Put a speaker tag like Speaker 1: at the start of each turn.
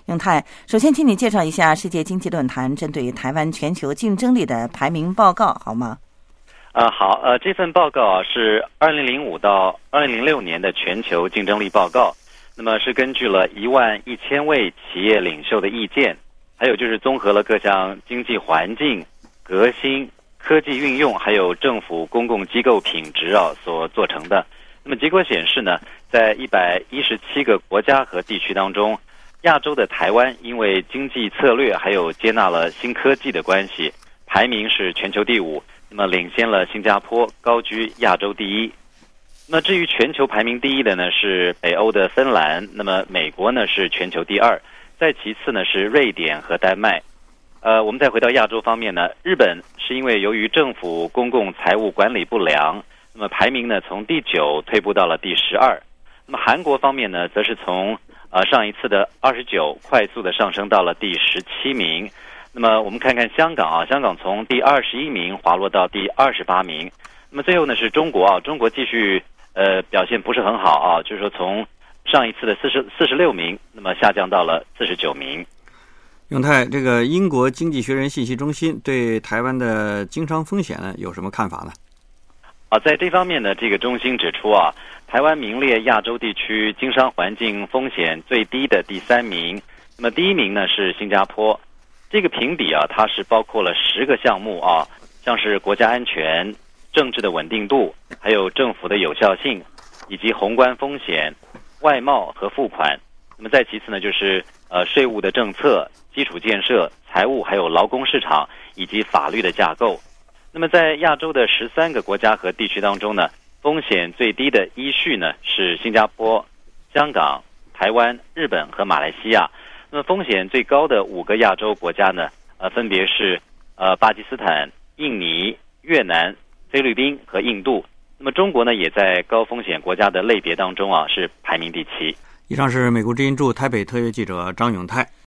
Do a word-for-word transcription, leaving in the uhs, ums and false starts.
Speaker 1: 永泰，首先请你介绍一下世界经济论坛针对台湾全球竞争力的排名报告好吗？
Speaker 2: 呃，好，呃，这份报告啊是二零零五到二零零六年的全球竞争力报告，那么是根据了一万一千位企业领袖的意见，还有就是综合了各项经济环境、革新、科技运用，还有政府公共机构品质啊所做成的。那么结果显示呢，在一百一十七个国家和地区当中，亚洲的台湾因为经济策略还有接纳了新科技的关系，排名是全球第五。那么领先了新加坡，高居亚洲第一。那么至于全球排名第一的呢是北欧的芬兰，那么美国呢是全球第二，再其次呢是瑞典和丹麦。呃，我们再回到亚洲方面呢，日本是因为由于政府公共财务管理不良，那么排名呢从第九退步到了第十二。那么韩国方面呢，则是从呃上一次的二十九快速的上升到了第十七名。那么我们看看香港啊，香港从第二十一名滑落到第二十八名。那么最后呢是中国啊，中国继续呃表现不是很好啊，就是说从上一次的四十四十六名，那么下降到了四十九名。
Speaker 3: 永泰，这个英国经济学人信息中心对台湾的经商风险呢有什么看法呢？
Speaker 2: 啊，在这方面呢，这个中心指出啊，台湾名列亚洲地区经商环境风险最低的第三名。那么第一名呢是新加坡。这个评比啊，它是包括了十个项目啊，像是国家安全、政治的稳定度，还有政府的有效性，以及宏观风险、外贸和付款。那么再其次呢，就是呃税务的政策、基础建设、财务，还有劳工市场以及法律的架构。那么在亚洲的十三个国家和地区当中呢，风险最低的依序呢是新加坡、香港、台湾、日本和马来西亚。那么风险最高的五个亚洲国家呢，呃，分别是呃巴基斯坦、印尼、越南、菲律宾和印度。那么中国呢，也在高风险国家的类别当中啊，是排名第七。
Speaker 3: 以上是美国之音驻台北特约记者张永泰。